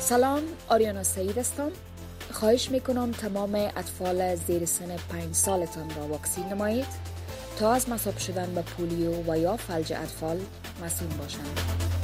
سلام، آریانا سعید هستم. خواهش میکنم تمام اطفال زیر سن 5 سالتان را واکسین نمایید تا از مصاب شدن به پولیو و یا فلج اطفال مسئول باشند.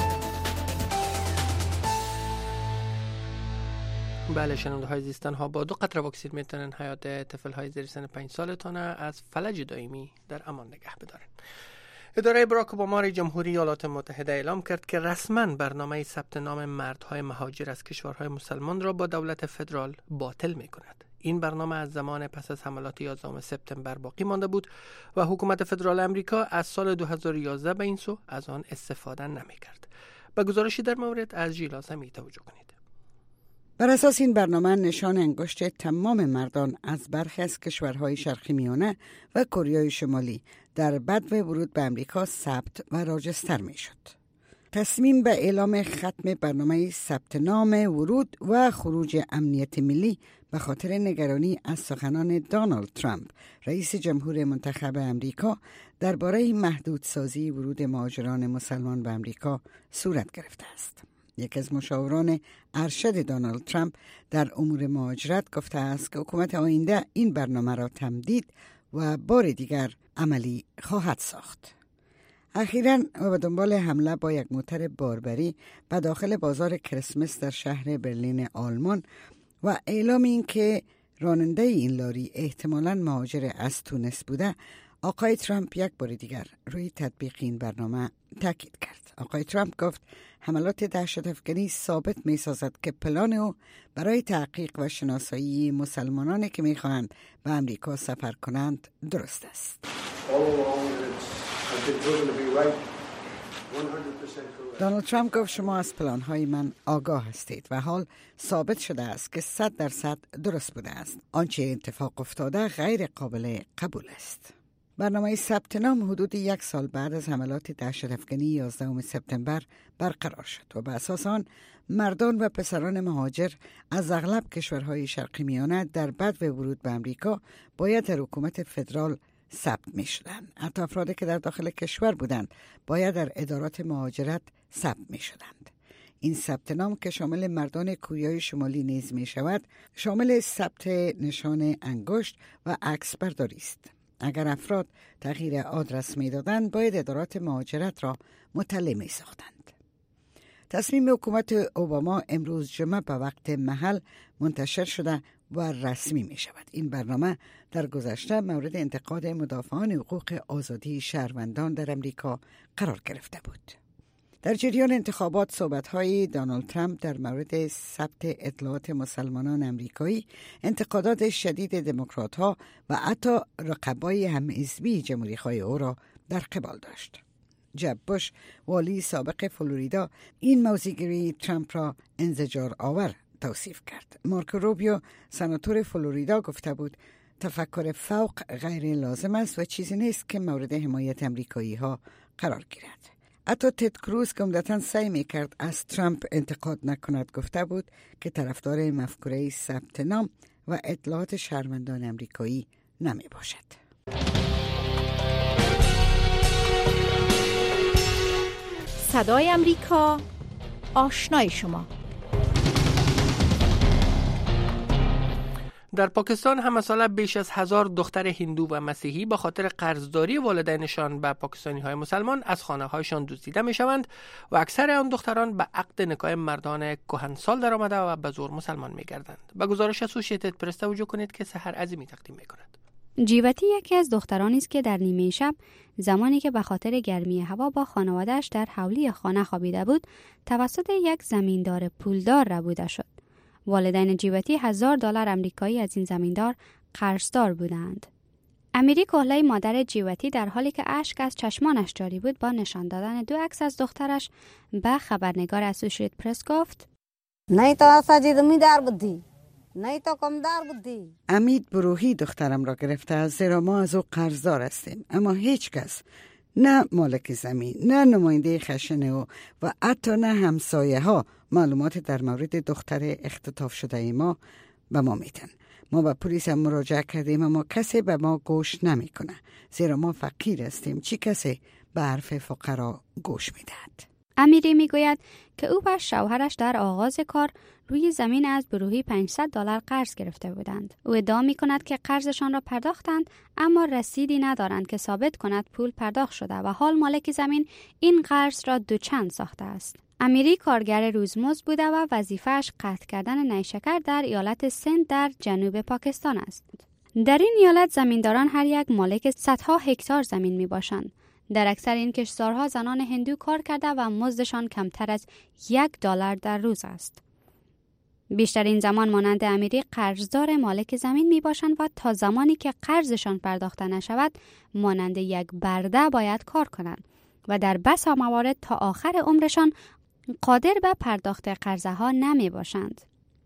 بله، شنونده های زیستان ها، با 2 قطره واکسین میتونن حیات طفل های زیر سن 5 سالتان از فلج دائمی در امان نگه بدارن. اداره باراک اوباما جمهوری ایالات متحده اعلام کرد که رسما برنامه ثبت نام مردهای مهاجر از کشورهای مسلمان را با دولت فدرال باطل می کند. این برنامه از زمان پس از حملات 11 سپتامبر باقی مانده بود و حکومت فدرال امریکا از سال 2011 به این سو از آن استفاده نمی کرد. به گزارشی در مورد از ژیلا سمی توجه کنید. بر اساس این برنامه نشان انگشت تمام مردان از برخی از کشورهای شرقی میانه و کره شمالی در بدو ورود به امریکا ثبت و راجستر می شد. تصمیم به اعلام ختم برنامه ثبت نام ورود و خروج امنیت ملی به خاطر نگرانی از سخنان دونالد ترامپ رئیس جمهور منتخب امریکا درباره محدودسازی ورود مهاجران مسلمان به امریکا صورت گرفته است. یکی از مشاوران ارشد دونالد ترامپ در امور مهاجرت گفته است که حکومت آینده این برنامه را تمدید و بار دیگر عملی خواهد ساخت. اخیراً و به دنبال حمله با یک موتر باربری به داخل بازار کریسمس در شهر برلین آلمان و اعلام این که راننده این لاری احتمالاً مهاجر از تونس بوده، آقای ترامپ یک بار دیگر روی تطبیق این برنامه تاکید کرد. آقای ترامپ گفت حملات دهشت‌افکنی ثابت می‌سازد که پلان او برای تحقیق و شناسایی مسلمانانی که می‌خواهند به امریکا سفر کنند درست است. دونالد ترامپ گفت شما از پلان‌های من آگاه هستید و حال ثابت شده است که 100% درست بوده است. آنچه اتفاق افتاده غیر قابل قبول است. برنامه ثبت نام حدود 1 سال بعد از حملات دهشت‌افکنی 11 سپتامبر برقرار شد و به اساس آن مردان و پسران مهاجر از اغلب کشورهای شرقی میانه در بدو ورود به امریکا باید در حکومت فدرال ثبت می شدند. حتی افرادی که در داخل کشور بودند باید در ادارات مهاجرت ثبت می شدند. این ثبت نام که شامل مردان کره شمالی نیز می شود، شامل ثبت نشان انگشت و عکس برداری است. اگر افراد تغییر آدرس می دادند باید ادارات مهاجرت را مطلع می ساختند. تصمیم حکومت اوباما امروز جمعه به وقت محل منتشر شده و رسمی می شود. این برنامه در گذشته مورد انتقاد مدافعان حقوق آزادی شهروندان در امریکا قرار گرفته بود. در جریان انتخابات صحبت‌های دونالد ترامپ در مورد ثبت اطلاعات مسلمانان امریکایی انتقادات شدید دموکرات‌ها و حتی رقبای هم‌حزبی جمهوری‌خواه او را در قبال داشت. جب بوش، والی سابق فلوریدا، این موضع‌گیری ترامپ را انزجار آور توصیف کرد. مارکو روبیو، سناتور فلوریدا، گفته بود تفکر فوق غیر لازم است و چیزی نیست که مورد حمایت امریکایی‌ها قرار گیرد. حتی تد کروز که عمدتاً سعی می‌کرد از ترامپ انتقاد نکند گفته بود که طرفدار مفکوره ثبت نام و اطلاعات شهروندان امریکایی نمی باشد. صدای امریکا، آشنای شما. در پاکستان هم مثلا بیش از 1000 دختر هندو و مسیحی به خاطر قرضداری والدینشان به پاکستانی‌های مسلمان از خانه‌هایشان دزدیده می‌شوند و اکثر آن دختران به عقد نکاح مردان کهنسال درآمده و به زور مسلمان می‌گردند. به گزارش اسوسییتد پرس توجه کنید که سحر عظیمی تقدیم می‌کند. جیوتی یکی از دخترانی است که در نیمه شب زمانی که به خاطر گرمی هوا با خانواده‌اش در حولی خانه خوابیده بود، توسط یک زمیندار پولدار ربوده شد. والدین جیوتی $1000 آمریکایی از این زمیندار قرضدار بودند. امیری کهله‌ای مادر جیوتی در حالی که اشک از چشمانش جاری بود با نشان دادن 2 عکس از دخترش به خبرنگار اسوسییتد پرس گفت: نه تو اساجی زمیندار بودی، نه تو کمدار بودی. امید بروحی دخترم را گرفته، زیرا ما از او قرضدار هستیم، اما هیچ کس، نه مالک زمین، نه نماینده خشن او و حتی نه همسایه ها معلومات در مورد دختر اختطاف شده ما به ما میدن. ما به پلیس هم مراجعه کردیم اما کسی به ما گوش نمیکنه، زیرا ما فقیر هستیم. چی کسی به حرف فقرا گوش میدهد؟ امیری میگوید که او و شوهرش در آغاز کار روی زمین از بروحی $500 قرض گرفته بودند. او ادعا می‌کند که قرضشان را پرداختند اما رسیدی ندارند که ثابت کند پول پرداخت شده و حال مالک زمین این قرض را دوچند ساخته است. امیری کارگر روزمزد بوده و وظیفه‌اش قطع کردن نیشکر در ایالت سند در جنوب پاکستان است. در این ایالت زمینداران هر یک مالک صدها هکتار زمین میباشند. در اکثر این کشتزارها زنان هندو کار کرده و مزدشان کمتر از $1 در روز است. بیشترین زمان مانند امیری قرضدار مالک زمین می باشند و تا زمانی که قرضشان پرداخته نشود مانند یک برده باید کار کنند و در بسا موارد تا آخر عمرشان قادر به پرداخت قرضه ها نمی باشند.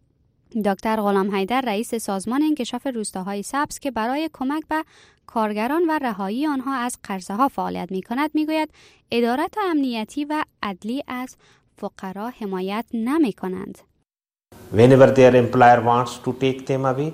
دکتر غلام حیدر رئیس سازمان انکشاف روستاهای سبز که برای کمک به کارگران و رهایی آنها از قرضه ها فعالیت می کند می گوید ادارات امنیتی و عدلی از فقرا حمایت نمی کنند. Whenever their employer wants to take them away,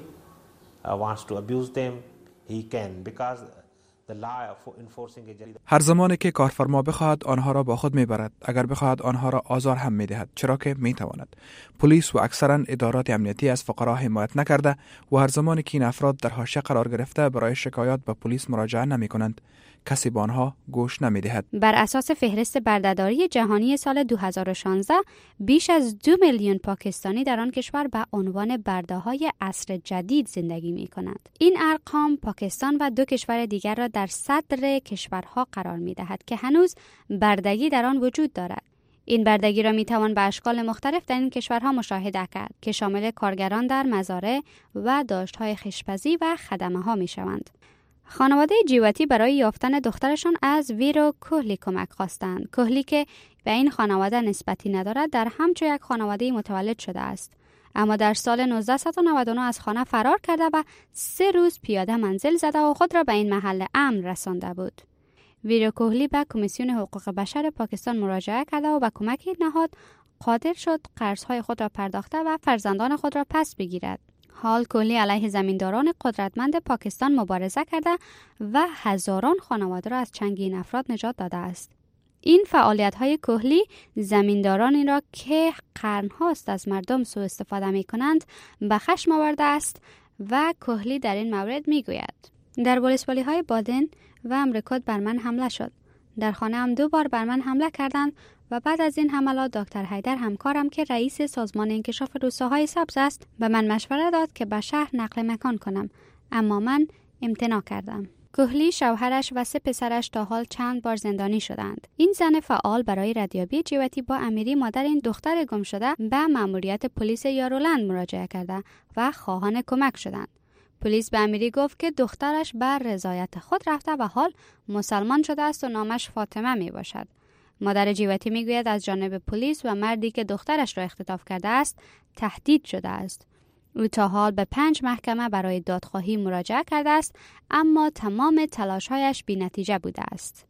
wants to abuse them, he can because the law enforcing a هر زمانی که کارفرما بخواهد آنها را با خود میبرد، اگر بخواهد آنها را آزار هم میدهد، چرا که میتواند. پلیس و اکثرا ادارات امنیتی از فقرا حمایت نکرده و هر زمانی که این افراد در حاشیه قرار گرفته برای شکایات به پلیس مراجعه نمی کنند، کسی به آنها گوش نمیدهد. بر اساس فهرست بردهداری جهانی سال 2016 بیش از 2 میلیون پاکستانی در آن کشور به عنوان برده‌های عصر جدید زندگی می‌کنند. این ارقام پاکستان و 2 کشور دیگر را در صدر کشورها قرار می‌دهد که هنوز بردگی در آن وجود دارد. این بردگی را می‌توان به اشکال مختلف در این کشورها مشاهده کرد که شامل کارگران در مزارع و داشت‌های خشپزی و خدمه‌ها می‌شوند. خانواده جیواتی برای یافتن دخترشان از ویرو کوهلی کمک خواستند. کوهلی که به این خانواده نسبتی ندارد در همچو یک خانواده متولد شده است. اما در سال 1999 از خانه فرار کرده و 3 روز پیاده منزل زده و خود را به این محل امن رسانده بود. ویرو کوهلی به کمیسیون حقوق بشر پاکستان مراجعه کرده و با کمک این نهاد قادر شد قرضهای خود را پرداخته و فرزندان خود را پس بگیرد. حال کوهلی علیه زمینداران قدرتمند پاکستان مبارزه کرده و هزاران خانواده را از چنگ این افراد نجات داده است. این فعالیت‌های کوهلی زمیندارانی را که قرن‌هاست از مردم سوء استفاده می‌کنند به خشم آورده است و کوهلی در این مورد می‌گوید: در ولسوالی‌های بادن و امریکا بر من حمله شد. در خانه هم 2 بار بر من حمله کردند و بعد از این حملات دکتر حیدر همکارم که رئیس سازمان انکشاف روستاهای سبز است به من مشوره داد که به شهر نقل مکان کنم، اما من امتناع کردم. کوهلی، شوهرش و 3 پسرش تا حال چند بار زندانی شدند. این زن فعال برای ردیابی جیواتی با امیری مادر این دختر گم شده به مأموریت پلیس یارولند مراجعه کرده و خواهان کمک شدند. پلیس به امیری گفت که دخترش بر رضایت خود رفته و حال مسلمان شده است و نامش فاطمه می باشد. مادر جیواتی می گوید از جانب پلیس و مردی که دخترش را اختطاف کرده است تهدید شده است. او تا حال به 5 محکمه برای دادخواهی مراجعه کرده است، اما تمام تلاش‌هایش بی‌نتیجه بوده است.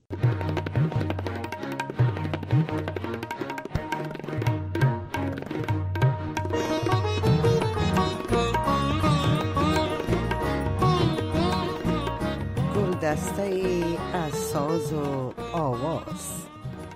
دسته از ساز و آواز.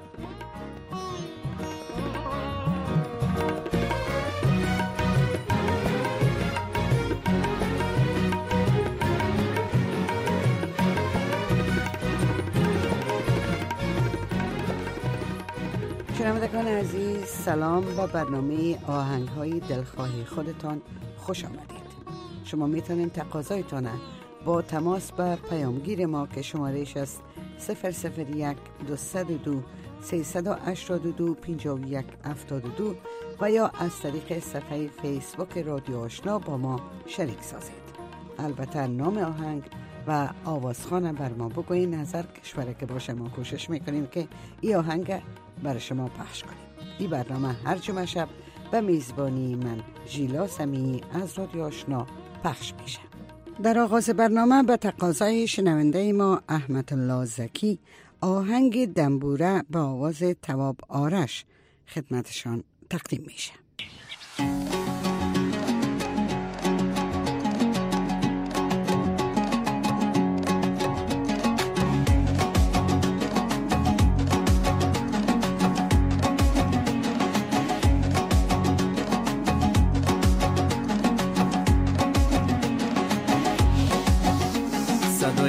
شنوندگان عزیز، سلام و برنامه آهنگ‌های دلخواه خودتان خوش آمدید. شما میتونید تقاضایتان با تماس به پیامگیر ما که شمارش است 001 202 382 5172 و یا از طریق صفحه فیسبوک رادیو آشنا با ما شریک سازید. البته نام آهنگ و آوازخوان بر ما بگوین، نظر کشوره که باشه ما کوشش میکنیم که این آهنگ برای شما پخش کنیم. این برنامه هر جمعه شب به میزبانی من ژیلا سمیعی از رادیو آشنا پخش میشه. در آغاز برنامه به تقاضای شنونده ما احمد الله زکی آهنگ دنبوره به آواز تواب آرش خدمتشان تقدیم میشه.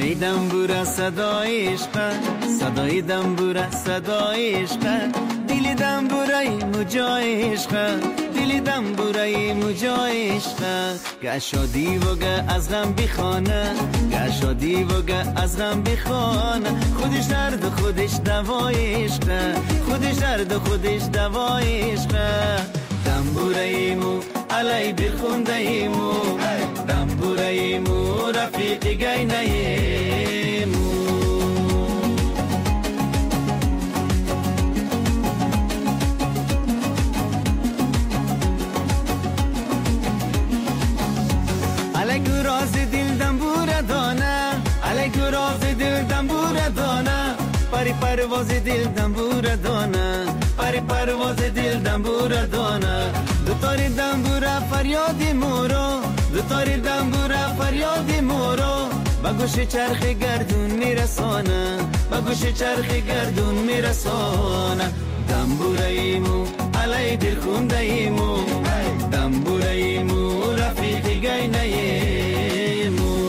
صدای دنبور صدای عشق، صدای دنبور صدای عشق، دل دنبورای مجای عشق، دل دنبورای مجای عشق. گشادی و گه از غم بخانه، گشادی و گه از غم بخانه، خودش درد و خودش دوای عشق، خودش درد و خودش دوای عشق. دنبورایمو علی بخوندایمو، دنبورایمو رفیق گینایمو. علیکو راز دل دنبور دانه، علیکو راز دل دنبور دانه، پری پرواز دل دنبور دانه، پری پرواز دل دنبور دانه. دوتاری دنبور فریاد مورو، دوتاری دنبور فریاد مورو، با گوش چرخ گردون میرسانه، با گوش چرخ گردون میرسانه. دنبورایمو علی دل خوندایمو، دنبورایمو رفیق گینایمو.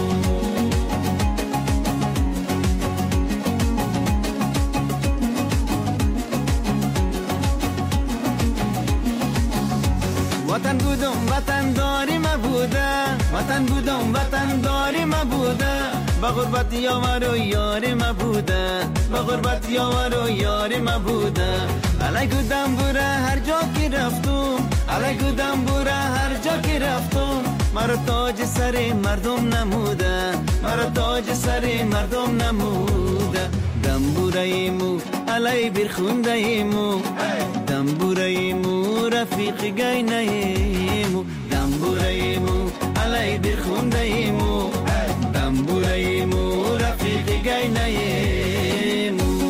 وطن بودم وطن داری ما بوده، وطن بودم وطن داری ما بوده، با غربت یار و یار ما بوده، با غربت یار و یار ما بوده. علیکو دنبوره هر جا که رفتم، علیکو دنبوره هر جا که رفتم، مرا تاج سر مردم نموده، مرا تاج سر مردم نموده. دنبورایمو علی برخوندایمو، دنبورایمو رفیق گینایمو، دنبورایمو علی برخوندایمو، دنبورایمو رفیق گینایمو.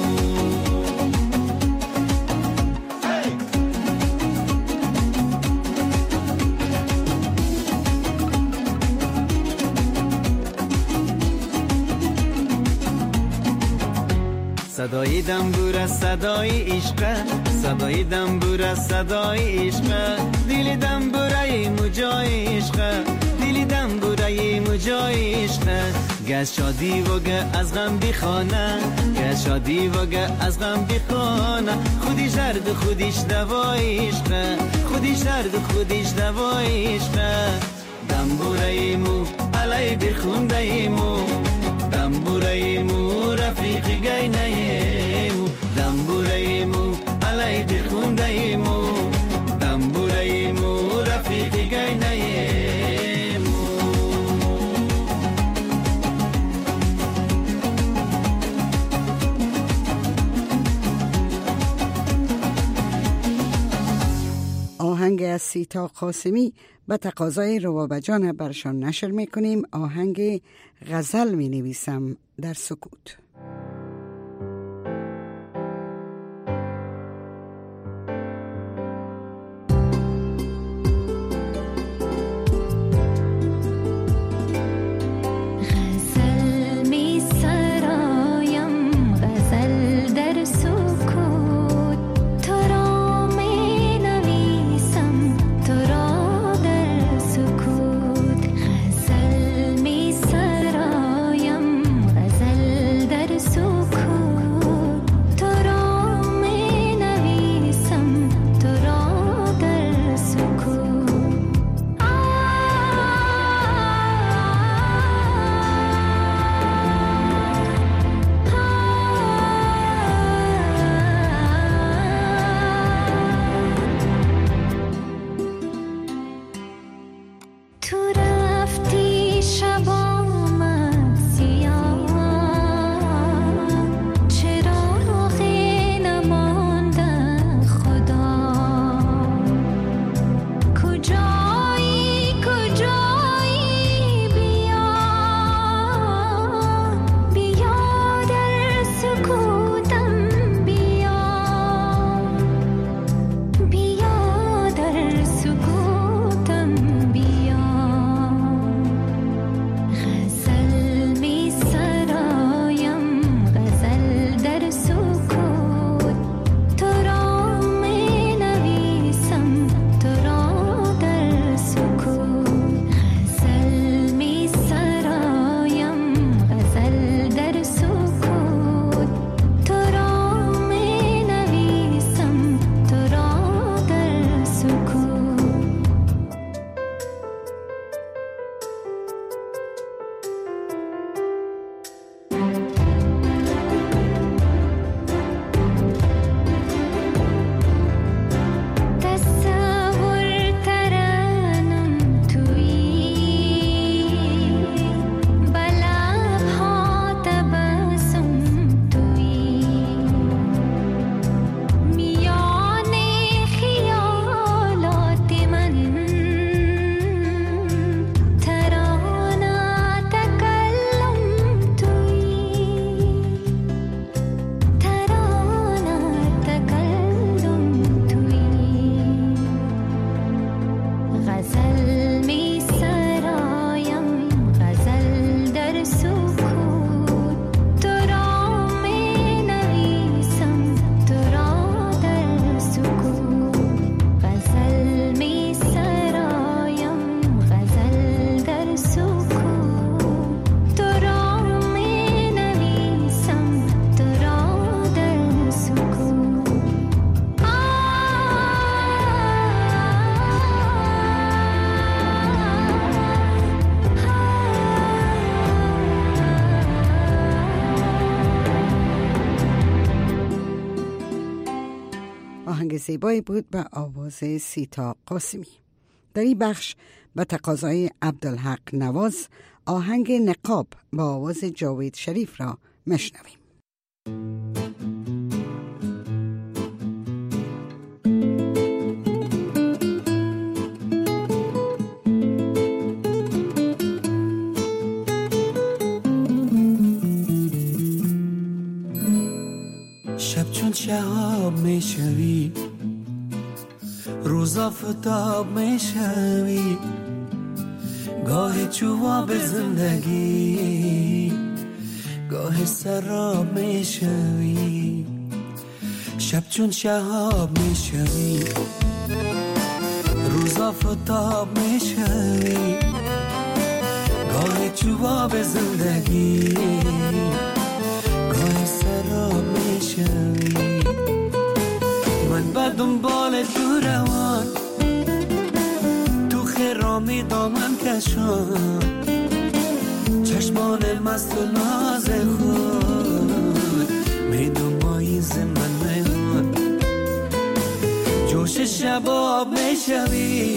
صدای دنبور صدای عشق، صدای دنبور صدای عشق، دل دنبورای مجای عشق، دل دنبورای مجای عشق. گز شادی و گه از غم بخانه، گز شادی و گه از غم بخانه، خودش درد خودش دوای عشق، خودش درد خودش دوای عشق. دنبورایمو علی برخوندایمو، دنبورایمو رفیق گینایمو، دنبورایمو علی برخوندایمو، دنبورایمو رفیق گینایمو. آهنگ از سیتا قاسمی به تقاضای روابجان برشان نشر میکنیم. آهنگ غزل می نویسم در سکوت. بیا در سکوتم بیا. زیبایی بود به آواز سیتا قاسمی. در این بخش به تقاضای عبدالحق نواز آهنگ نقاب با آواز جاوید شریف را مشنویم. شب چون شهاب میشوی، روز آفتاب میشوی، گاه جواب زندگی، گاه سراب میشوی. شب چون شهاب میشوی، روز آفتاب میشوی، گاه جواب زندگی، گاه سراب میشوی. من به دنبال تو روان، تو خرامی دامن کشان، چشمان مست و ناز خود می دنبایی زمن میان. جوش شباب میشوی،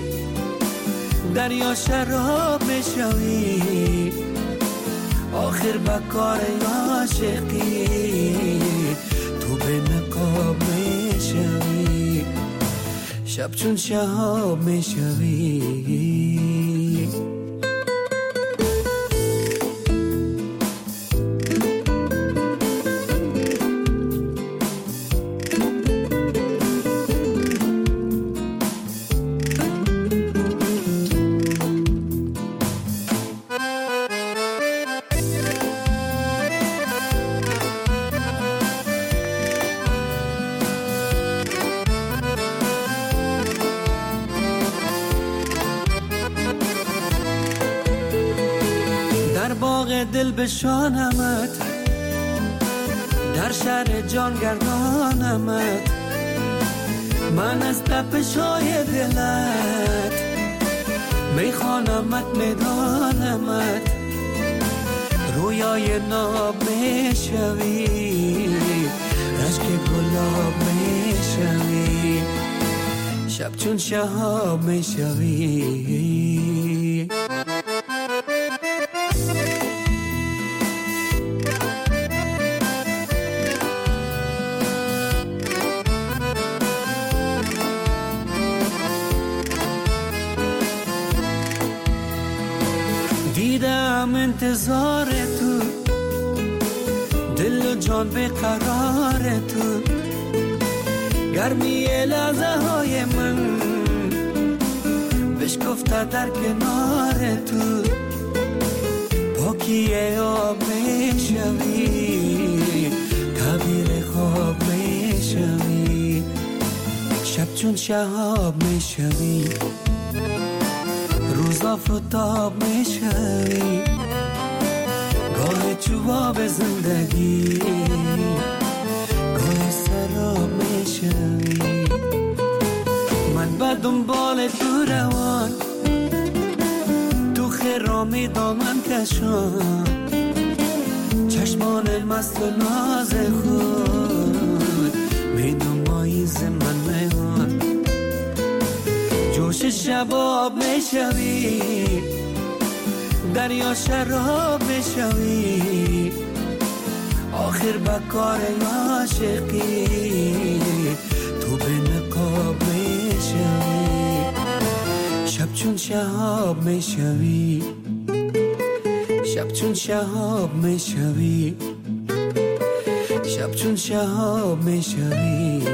دریا شراب میشوی، آخر بکار عاشقی تو به نقاب میشوی. شب چون شهاب میشوی. دل بشانمت، در شهر جان گردانمت، من از تپش‌های دلت میخوانمت، میدانمت، رویای ناب میشوی، رشک گلاب میشوی. شب چون شهاب میشوی. دیدم انتظار تو، دل و جان به قرار تو، گرمی لحظه های من بشکفته در کنار تو، پاکی آب میشوی، تعبیر خواب میشوی. شب چون شهاب میشوی، روز آفتاب میشوی، گاه جواب زندگی، گاه سراب میشوی. من به دنبال تو روان، تو خرامی دامن کشان، چشمان مست و ناز خود می دنبایی زمن میان. جوش شباب میشوی، دریا شراب میشوی، آخر بکار عاشقی تو به نقاب میشوی. شب چون شهاب میشوی، شب چون شهاب میشوی، شب چون شهاب میشوی.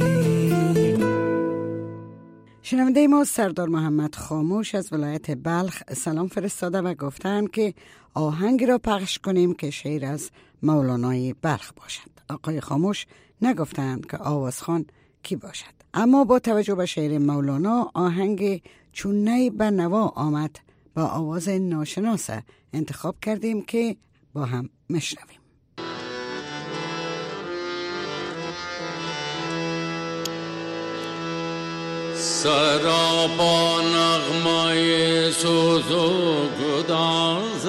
شنونده ما سردار محمد خاموش از ولایت بلخ سلام فرستاده و گفتند که آهنگی را پخش کنیم که شعر از مولانای بلخ باشد. آقای خاموش نگفتند که آوازخوان کی باشد، اما با توجه به شعر مولانا آهنگ چون نی به نوا آمد با آواز ناشناس انتخاب کردیم که با هم مشنویم. سراپا نغمای سوز و گداز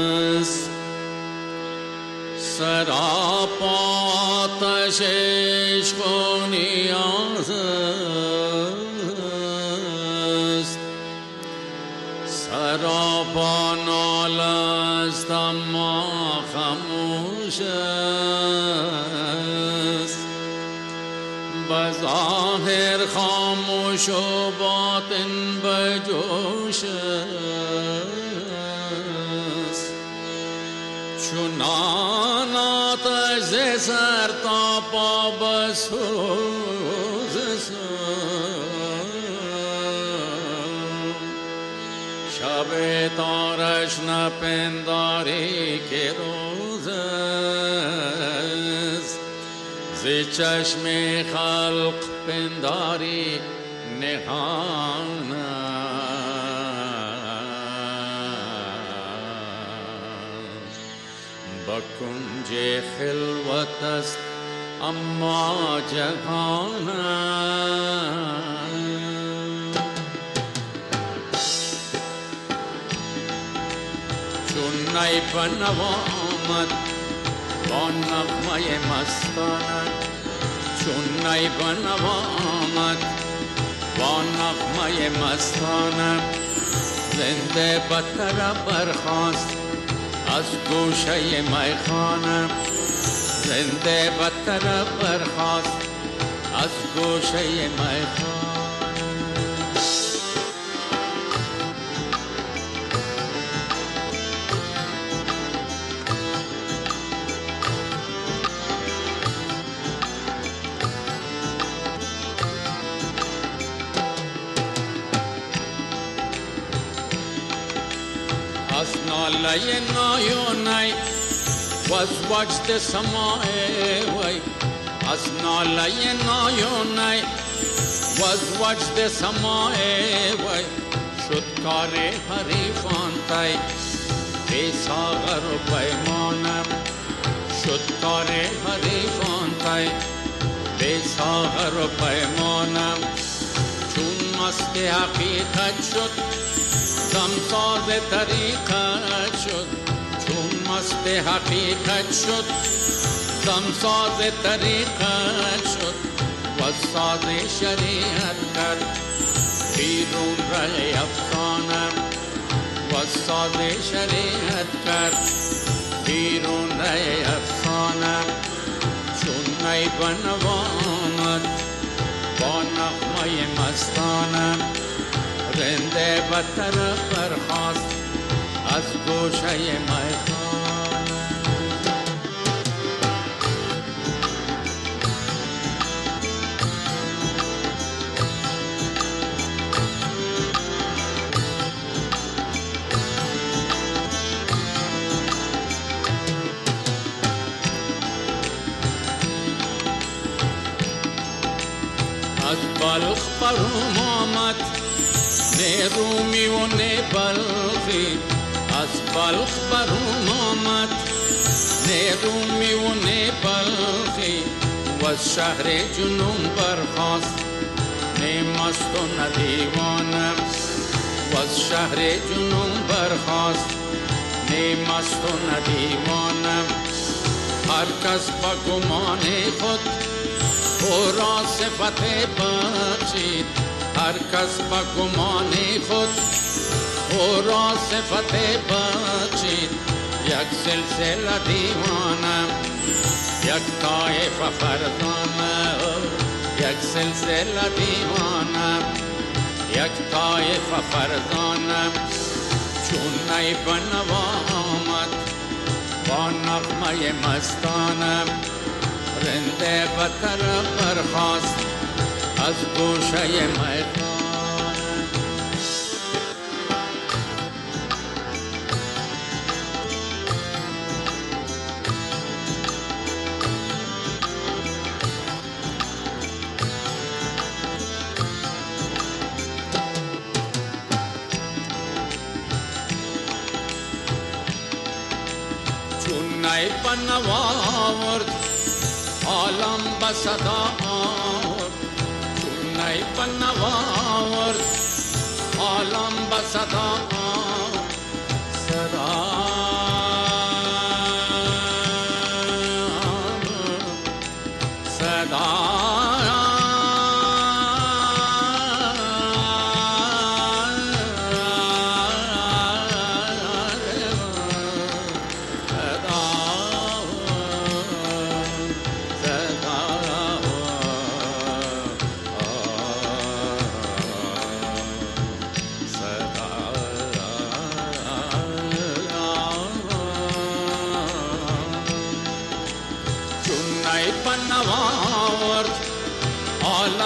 است، سراپا آتش با نال است اما خاموش است، بظاهر خاموش و باطن بجوش است. چونان آتش ز سر تا پا بسوز است، شب تارش نپنداری که روز است، ز چشم خلق پنداری نهان است. با کنج خلوت است اما جهان است. چون نی بنوا آمد با نغمه مستانه، چون نی بنوا آمد با نغمه مستانه، زنده به طرب برخاست از گوشه میخانه، زنده به طرب برخاست از گوشه میخانه. از ناله نایونی و از وجد سماعی وی، از ناله نایونی و از وجد سماعی وی، شد کار حریفان تی بی ساغر و پیمانم، شد کار حریفان تی بی ساغر و پیمانم. چون مست حقیقت شد دمساز طریقت شد، چون مست حقیقت شد دمساز طریقت شد، و ساز شریعت کرد بیرون رای افسانه، و ساز شریعت کرد بیرون رای افسانه. چون نی بنوا آمد با نغمه مستانه، رنده به طرف برخاست از گوشه میخانه. از بلخ برون آمد نه رومی و نه بلخی، از بلخ برون آمد نه رومی و نه بلخی، و از شهر جنون برخاست نه مست و نه دیوانه، و از شهر جنون برخاست نه مست و نه دیوانه. هر کس با گمان خود او را صفت بخشید، هر کس با گمان خود او را صفت بخشید. یک سلسله دیوانه یک طایفه فرزانه، یک سلسله دیوانه یک طایفه فرزانه. چون نی بنوا آمد با نغمه مستانه، رنده به طرف برخاست از گوشه میخانه. چون نی بنوا آورد عالم به صدا آورد، چون نی بنوا آورد عالم به صدا آورد. صدا صدا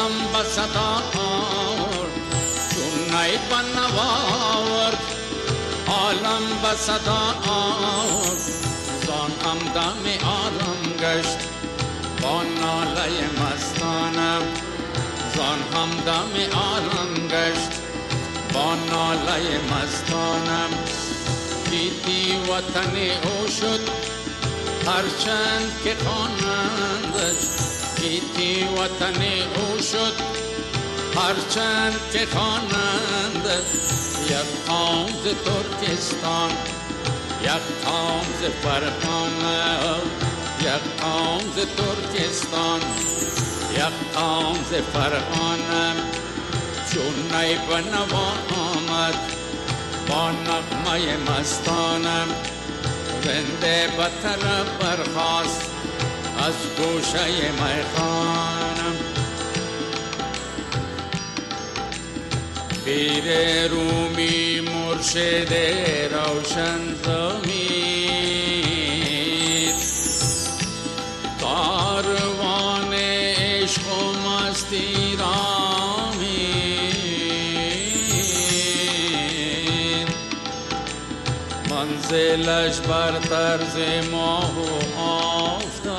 عالم به صدا آورد، چون نی به نوا آورد عالم به صدا آورد. زان همدم عالم گشت با ناله مستانم، زان همدم عالم گشت با ناله مستانم. گیتی وطن او شد هرچند که خوانندش، گیتی وطن او شد هرچند که خوانندش. یک قوم ز ترکستان، یک قوم ز فرغانه، یک قوم ز ترکستان، یک قوم ز فرغانه. چون نی به نوا آمد با نغمه مستانم، رنده به طرف برخاست از گوشه میخانم. پیر رومی مرشد روشن ضمیر، کاروان عشق و مستی را میر. منزلش بر طرز ماه و آفتاب،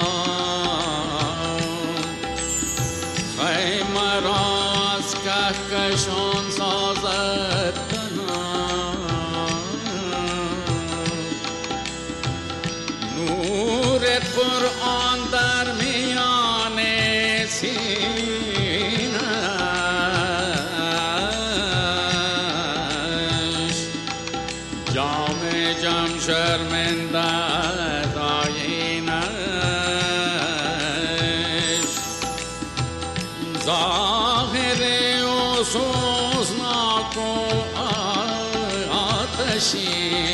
خیمه را از کهکشان سازد تنها. نور قرآن در میان سینه‌اش، جام جم شرمنده از آیینه‌اش. ظاهر و سوزناک و آتشین،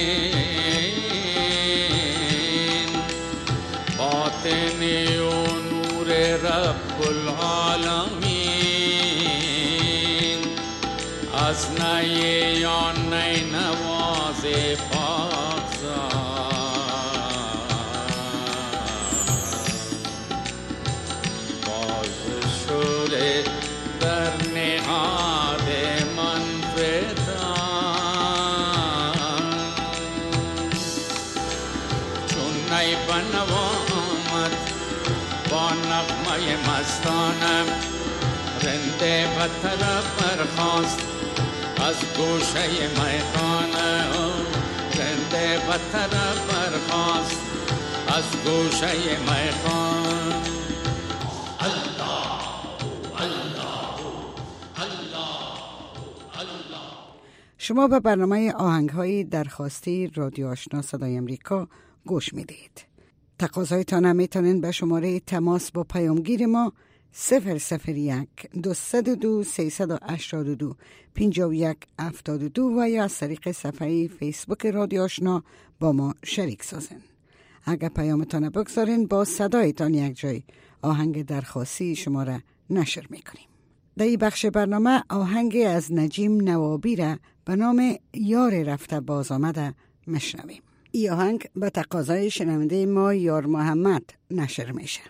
باطنی و نور رب العالمین. از نی یا نی نواز پاکزاد، باز شده در نهاد منفعتان. چون نی به نوا آمد با نغمه مستانم، رنده به طرف برخاست از گوشه میخانه. رنده به طرف برخاست از گوشه میخانه. شما به برنامه آهنگ‌های درخواستی رادیو آشنا صدای امریکا گوش میدید. تقاضایتان میتونین به شماره تماس با پیامگیر ما 001 202 382 5172 و یا از طریق صفحه فیسبوک رادیو آشنا با ما شریک سازین. اگر پیامتان بگذارین با صدایتان یک جای آهنگ درخواستی شما را نشر میکنیم. در این بخش برنامه آهنگ از نجیم نوابی را به نام یار رفته باز آمده مشنویم. این آهنگ به تقاضای شنونده ما یار محمد نشر میشه.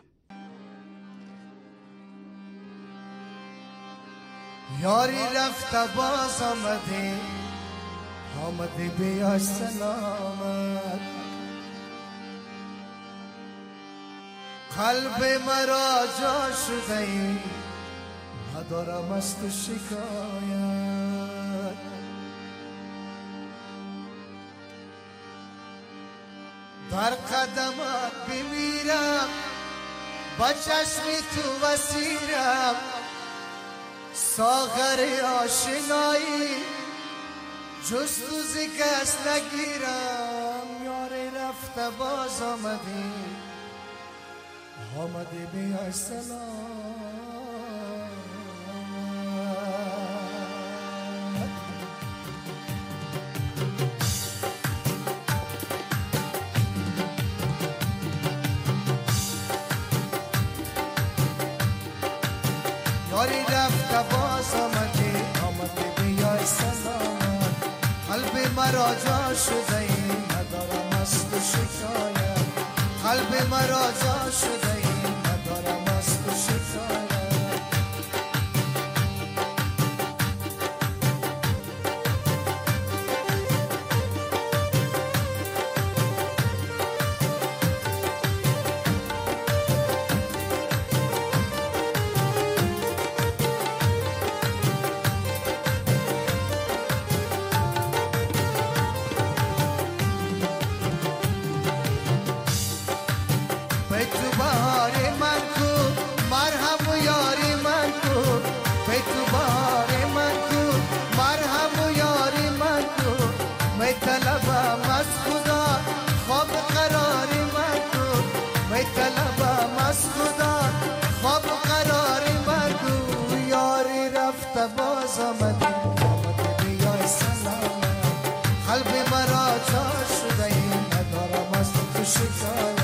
یاری رفته باز آمده، آمده بیای سلامت. قلب مرا جا شده ندارم از تو شکایت. در قدمت بمیرم، با چشم تو وسیرم. ساغر آشنایی جز تو ز کس نگیرم. یار رفته باز آمده، آمده بیای سلام. یاری رفته باز آمده، آمده بیای سلام. قلب مرا جا شده ندارم از تو شکایت. قلب مرا جا شده ندارم از تو شکایت. باز آمدی آمده بیای سلامت قلب مرا جا شده ای ندارم از تو شکایت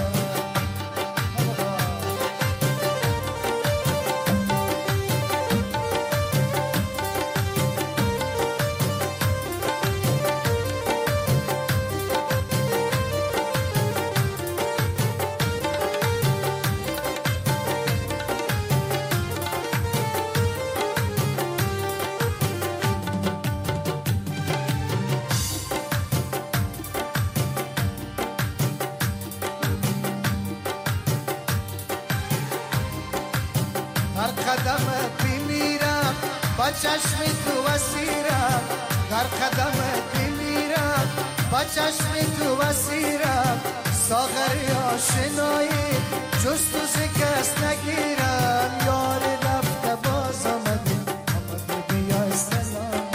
قدمت بمیرم با چشم تو وسیرم در قدمت بمیرم با چشم تو وسیرم ساغری آشنایی جست و کس نگیرم یار رفته باز آمدی آمده بیای سلام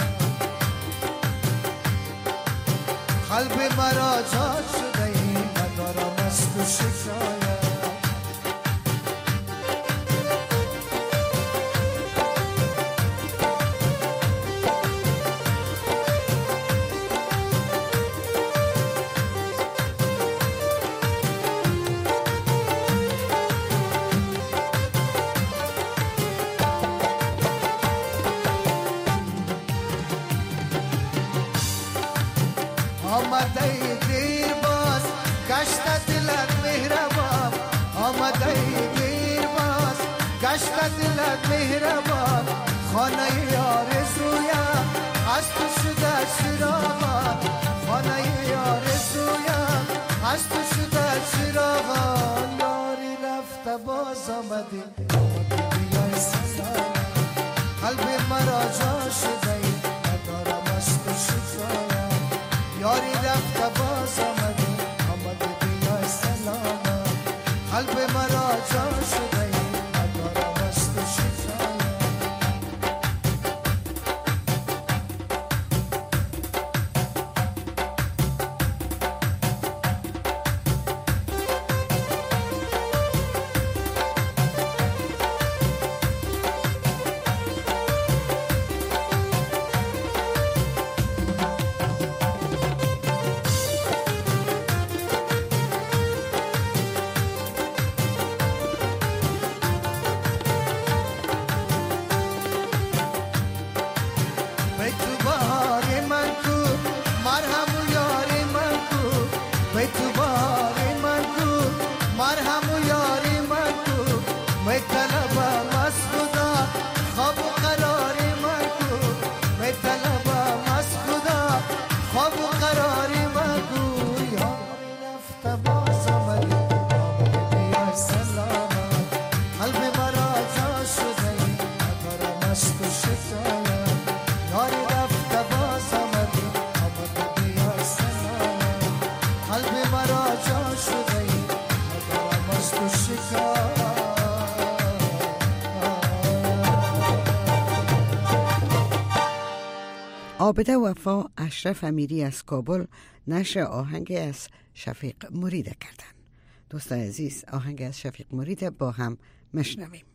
قلب مرا جا شده ای ندارم از تو شکایت آمده دیر باز گشت دلت مهربان آمده دیر باز گشت دلت مهربان خانه آرزویم از تو شده چراغان خانه آرزویم از تو شده چراغان یاری رفته باز آمدی بیای سلام قلب مرا جا شده ای ندارم از تو شکایت یاری رفته باز آمدی آمده بیای سلامت قلب مرا جا شده ای ندارم از تو شکایت عابده وفا اشرف امیری از کابل نشر آهنگ از شفیق مرید کردن. دوستان عزیز آهنگ از شفیق مرید با هم مشنویم.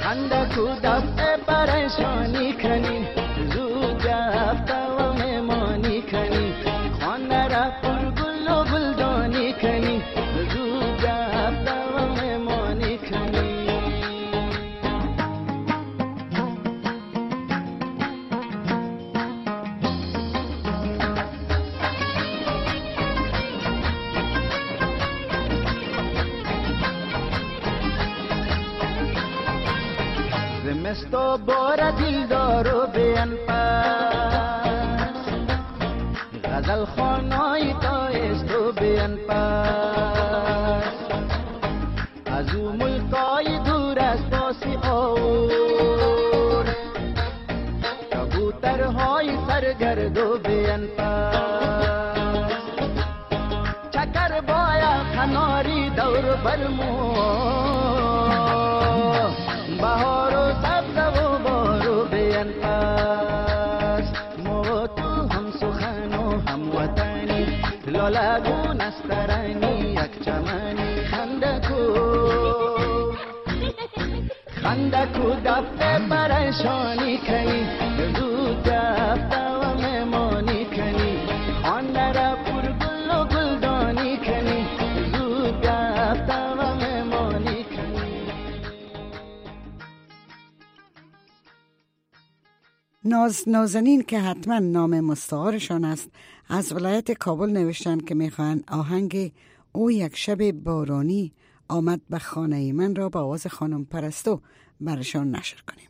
خنده کو دفع پریشانی کنی زود رفته و مهمانی کنی خانه را پر گل و گلدانی کنی زود رفته و مهمانی کنی زمستو بار دل دارو بیان پس غزل خانای تا استو بیان پس از او ملکای دور از باسی آور کبوترهای سرگردو بیان پس چکر بایا کناری دور برمو بهار و سبز و بارو بیان پس ما تو هم سخن و هم وطنی لالگون استرانی یک چمنی خنده کو دفع پریشانی کنی زود دفع و مهمانی کنی خانه را پر گل و گلدانی کنی زود دفع و مهمانی کنی. نازنین که حتما نام مستعارشان است از ولایت کابل نوشتن که میخواهند آهنگ او یک شب بارانی آمد به خانه من را با آواز خانم پرستو برشان نشر کنیم.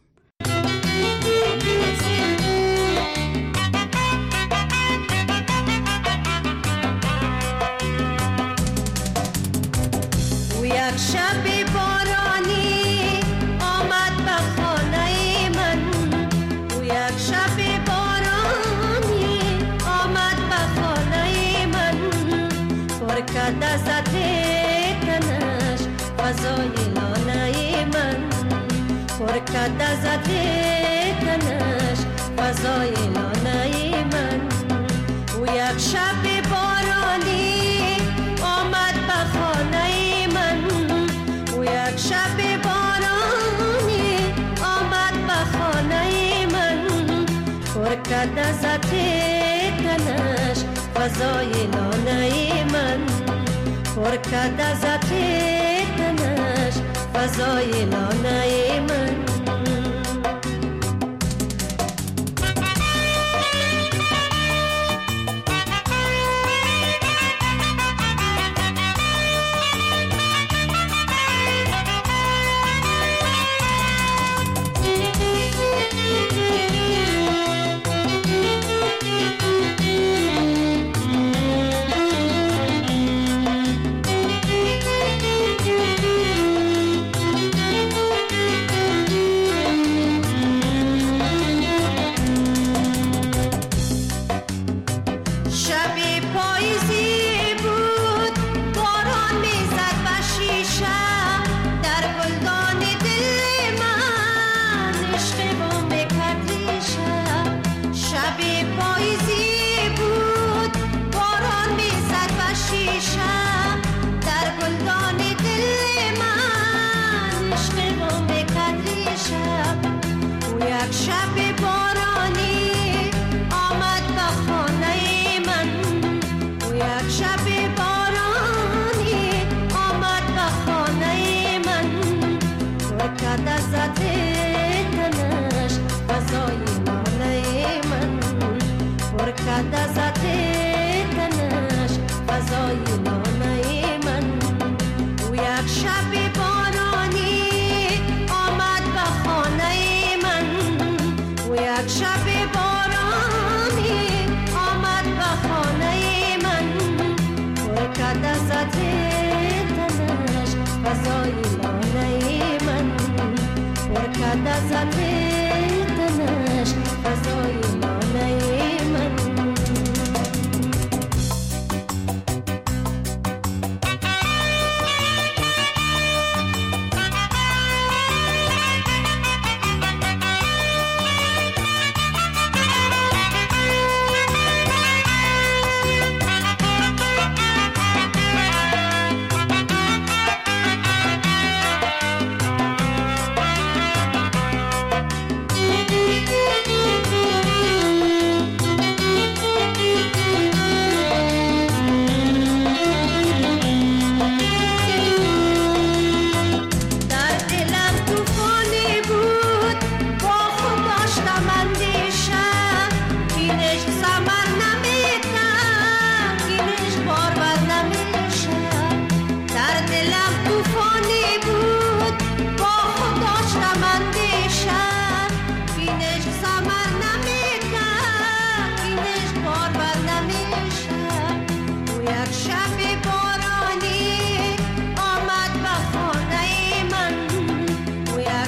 او یک شب بارانی آمد به خانه من او یک شب بارانی آمد به خانه من پر کرد از تنش فضای لانه من پر کرد از تنش فضای لانه من او یک شب بارانی آمد به خانه من او یک شب بارانی آمد به خانه من پر کرد از تنش فضای لانه من پر کرد از تنش فضای لانه من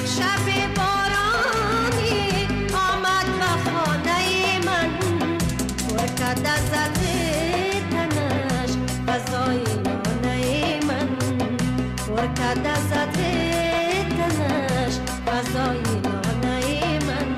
یک شب بارانی آمد به خانه من پر کرد از تنش فضای لانه من پر کرد از تنش فضای لانه من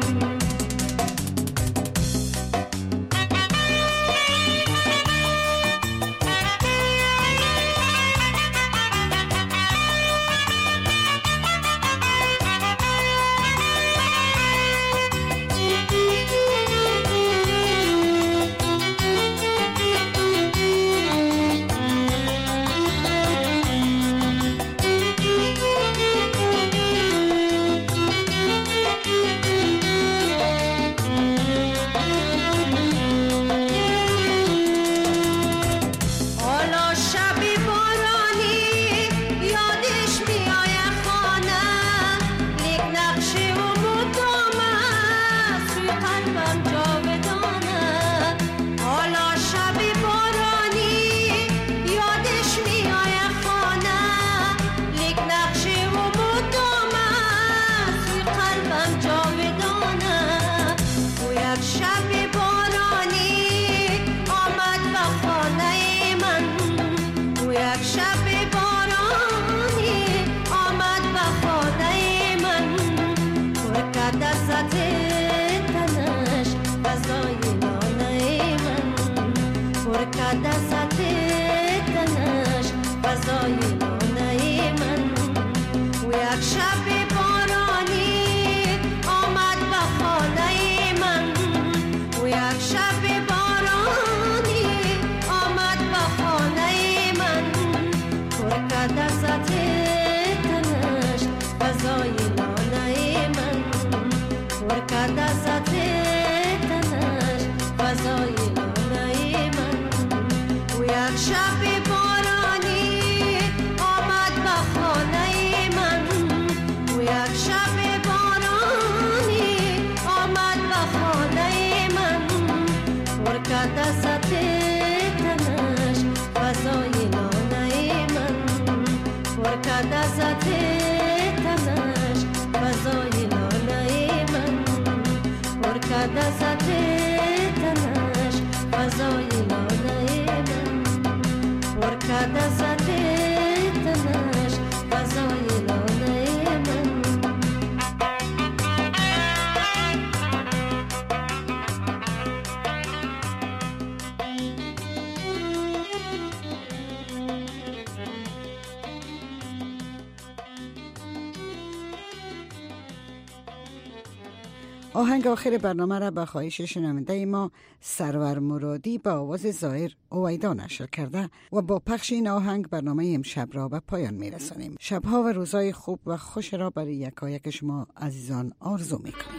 آهنگ آخر برنامه را به خواهش شنونده ما سرور مرادی با آواز ظاهر اویدا نشر کرده و با پخش این آهنگ برنامه امشب را به پایان میرسانیم. شبها و روزای خوب و خوش را برای یکایک شما عزیزان آرزو میکنیم.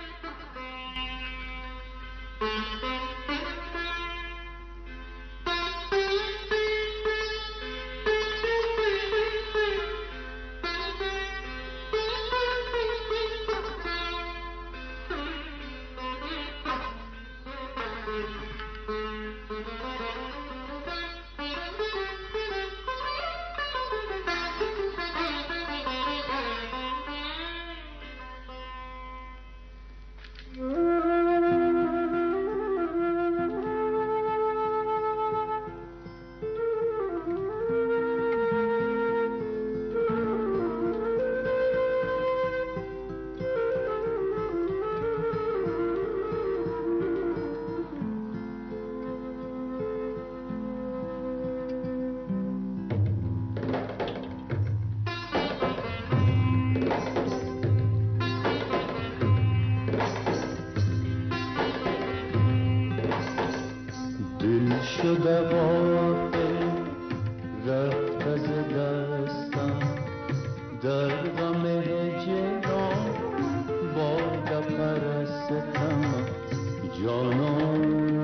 شده غافل رفت از دستم در غم هجران باد پرستم جانان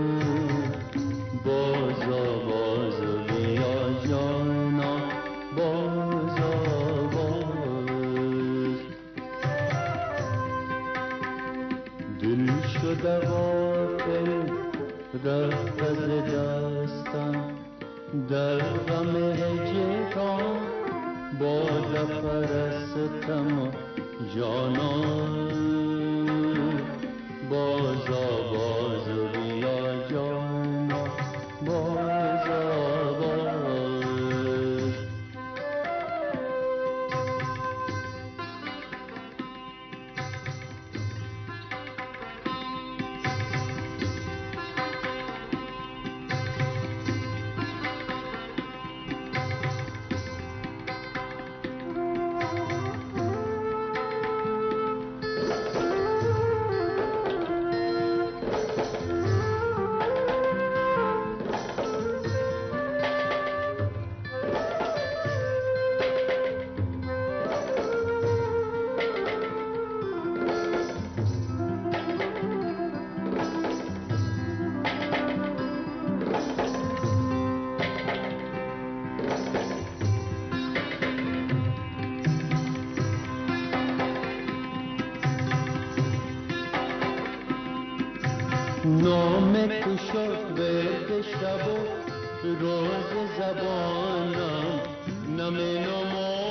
باز آواز بیا جانا باز آواز دل شده غافل رفت از دستم در غم هجران باد پرستم جانان باز آواز بیا جانا باز آواز نام تو شد ورد شب و روز زبانم نم نما